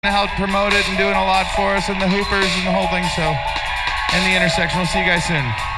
helped promote it and doing a lot for us, and the Hoopers and the whole thing. So, and the Intersection. We'll see you guys soon.